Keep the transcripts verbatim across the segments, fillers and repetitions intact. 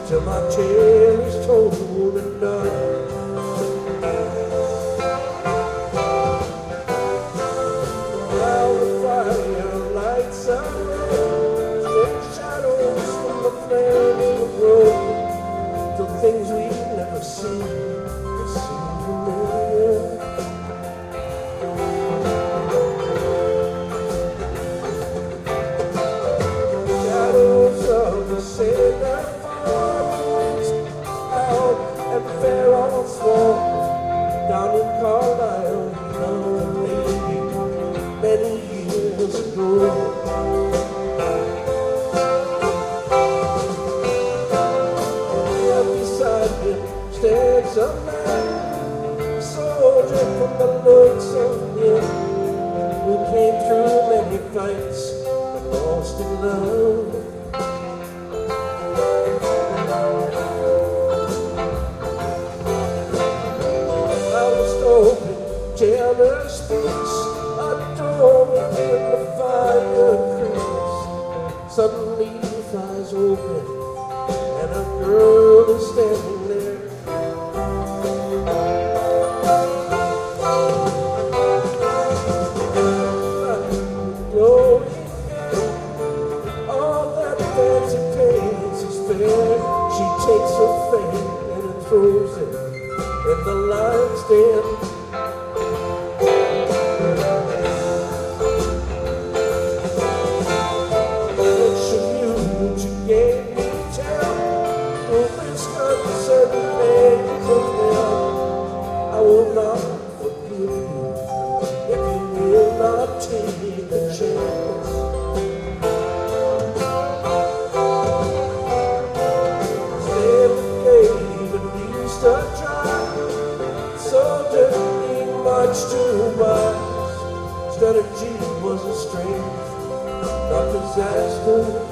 till my tale is told and done. While the fire lights up, and shadows from the flames will grow, till things we've never seen seem familiar. Shadows of the sailor out and fair on swamp down in Carlisle, young lady, many years ago. Up beside him stands a man, a soldier from the looks of him, who came through many fights and lost in love. Taylor speaks, a door within the fire creaks. Suddenly the flies open, and a girl is standing there. Glowing hair, all that fancy pains is fair. She takes her fan and throws it in the lion's den. I will not forgive you if you will not take a chance. Sailor gave at least a try, so didn't much too wise. Strategy was a strength, not disaster.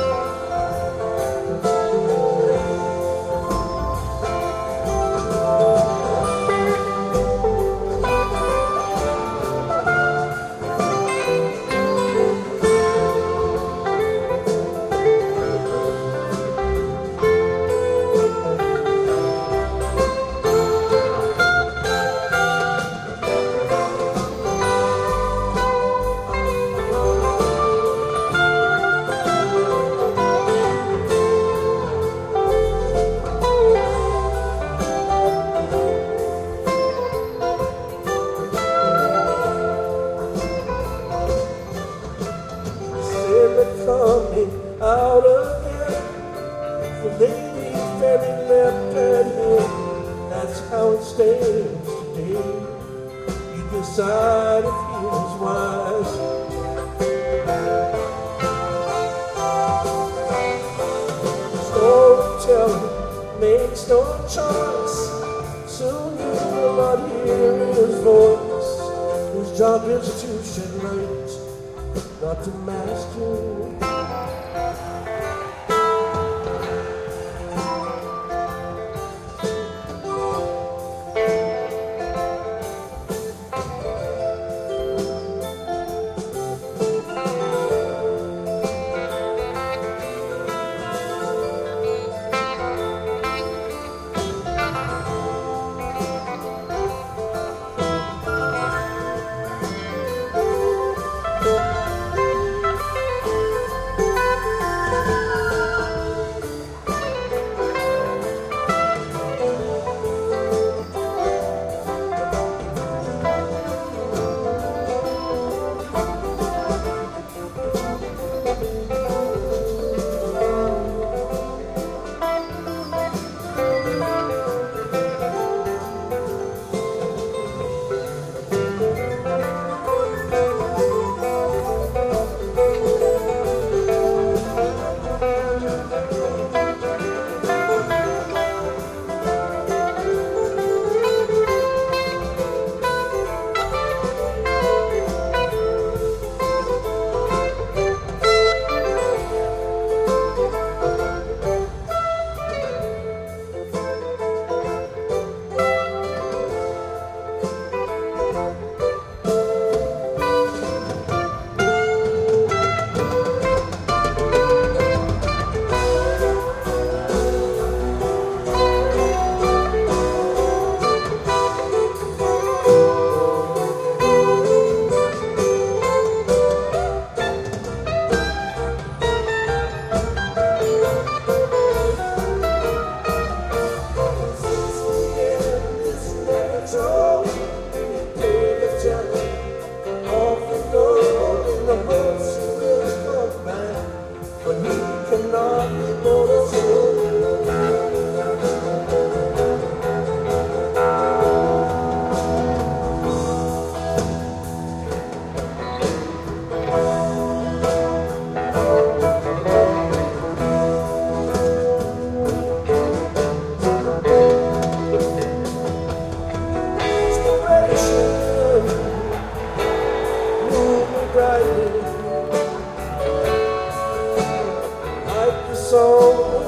Coming out again, the lady ferry left at him. That's how it stands today. You decide if he was wise. Storyteller makes no choice. Soon you will not hear his voice, whose job is to shed light, not to master.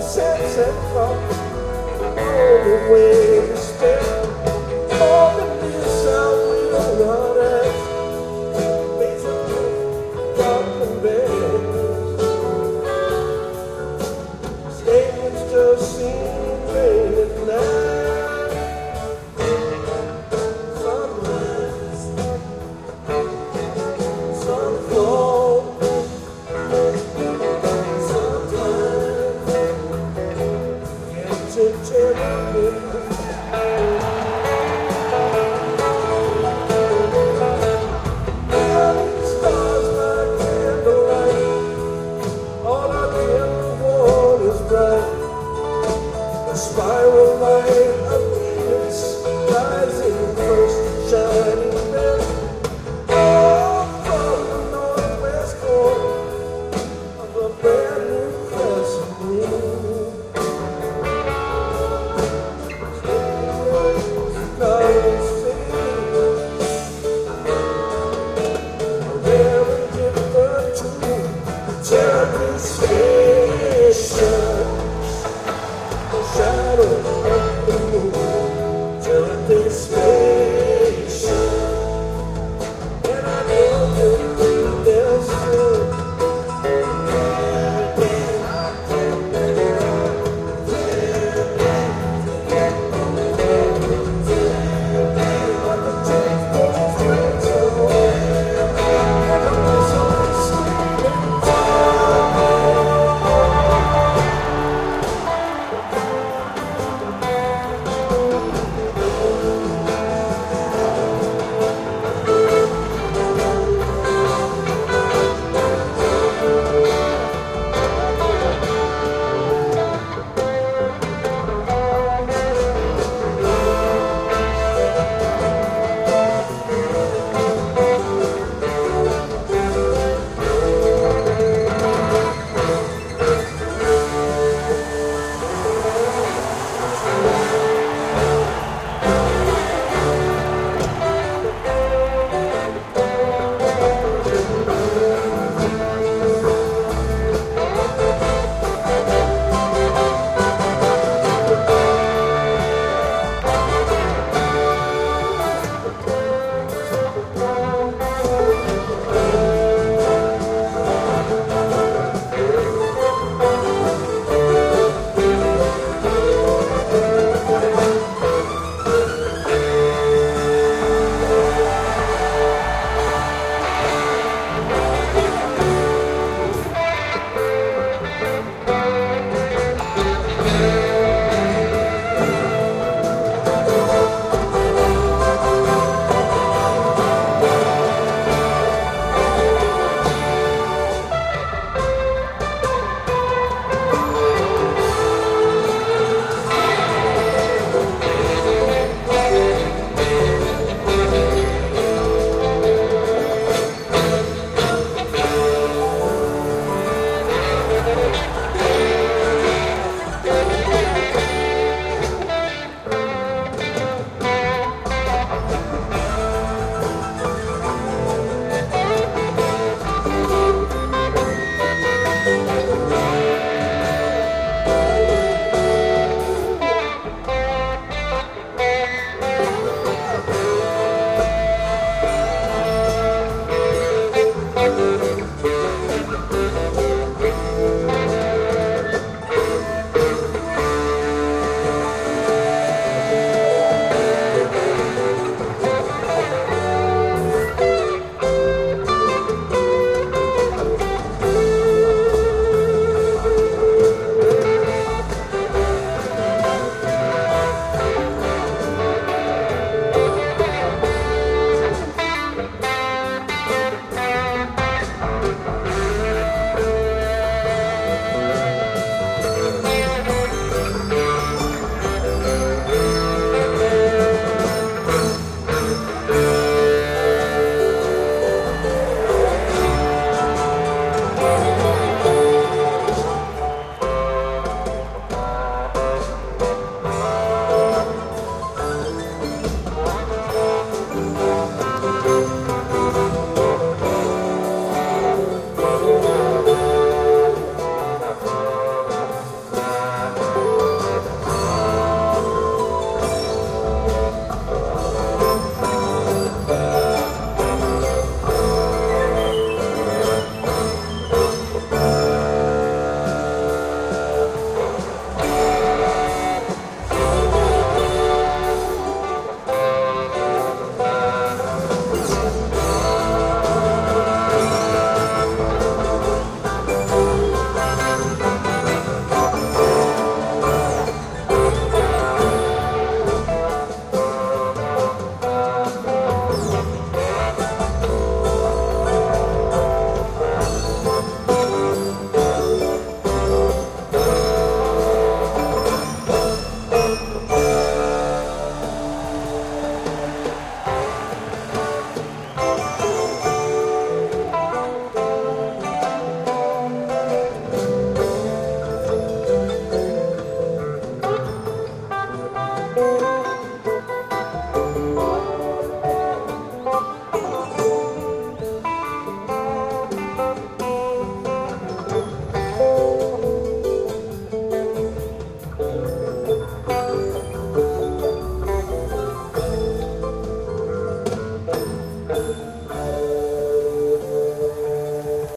sense and thought, all the way to spend. More than this I will not ask. Face of dark and bad. Statements just seem vain at night. Sunrise, sunfall, sometimes get to tell me.